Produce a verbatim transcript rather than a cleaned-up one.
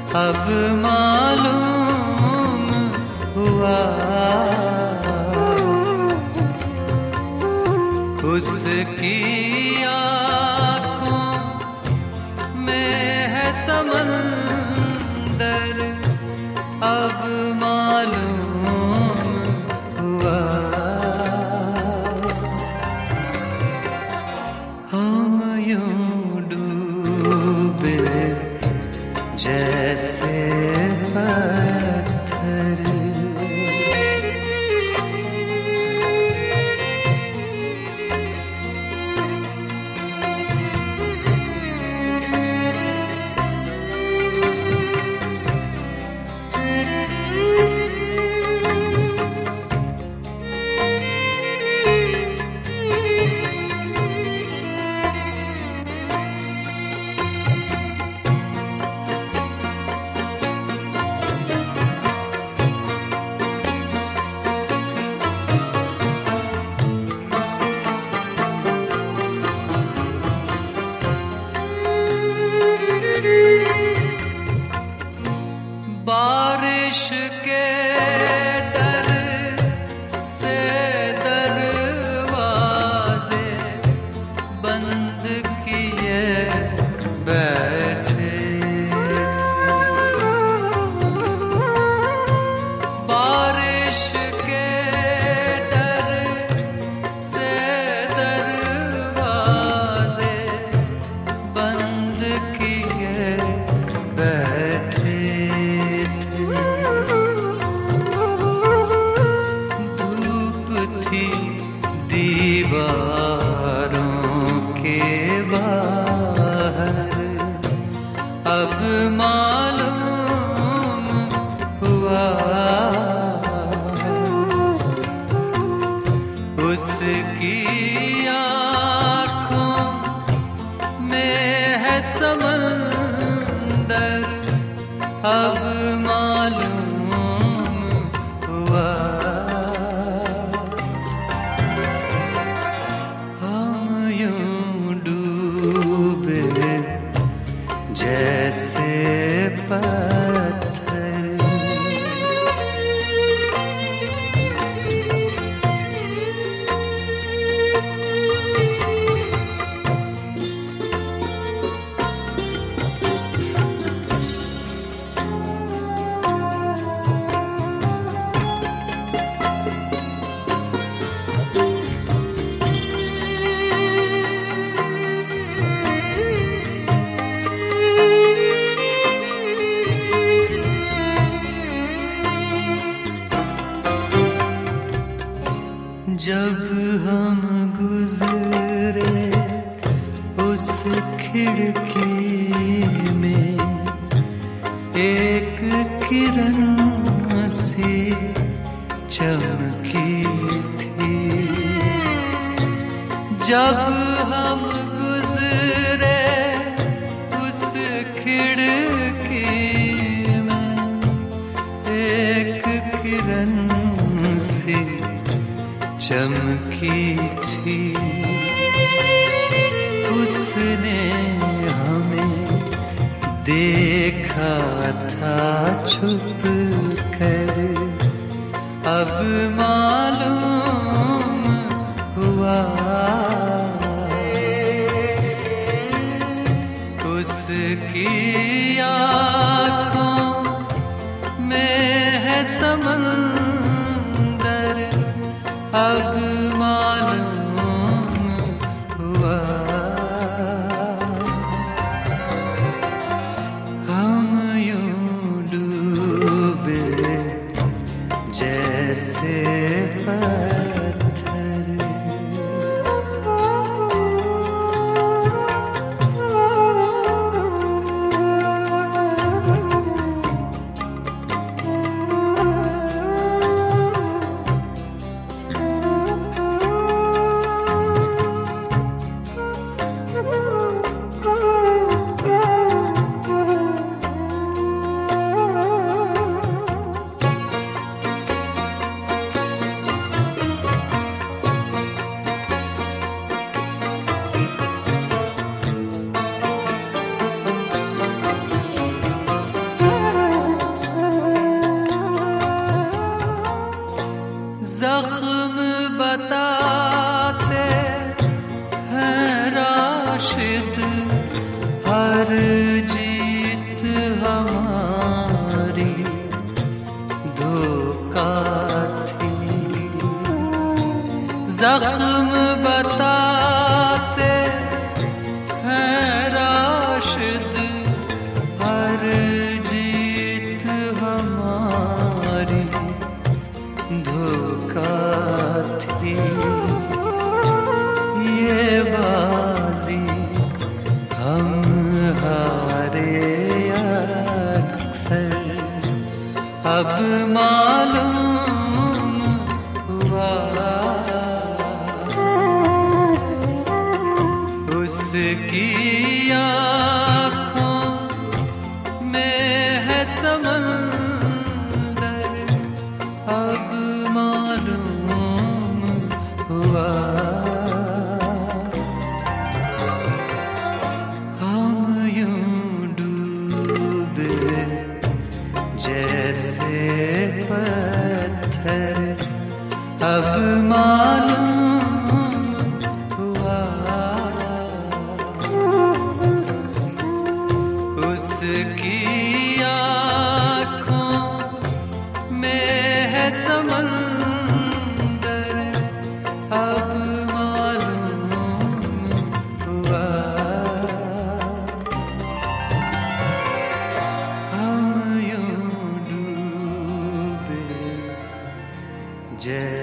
अब मालूम हुआ उसकी आँखों में है समंदर, अब मालूम हुआ हम यूं डूबे जैसे पत्थर। बारिश के डर से दरवाजे बंद किए बैठे, बारिश के डर से दरवाजे बंद किए बैठे, दीवारों के बाहर अब मालूम हुआ उसकी आँखों में है समंदर, अब मालूम हुआ जैसे पत्थर। जब हम गुजरे उस खिड़की में एक किरण सी चमकी थी, जब हम गुजरे उस खिड़की में एक किरण सी चमकी थी, उसने हमें देखा था छुप कर, अब मालूम हुआ उसकी आँखों में है समंदर, अब मालूम हुआ हम यूं डूबे जैसे पत्थर। हमारी धोखा थी। जख्म बताते हैं राशिद, हर जीत हमारी धोखा थी। ये बाजी हम हारे अक्सर, अब मालूम हुआ उसकी आँखों में है समंदर, अब मालूम हुआ हम यूं डूबे जैसे पत्थर, अब मालूम हुआ उसकी आँखों में है समंदर, अब मालूम हुआ हम यूं डूबे जैसे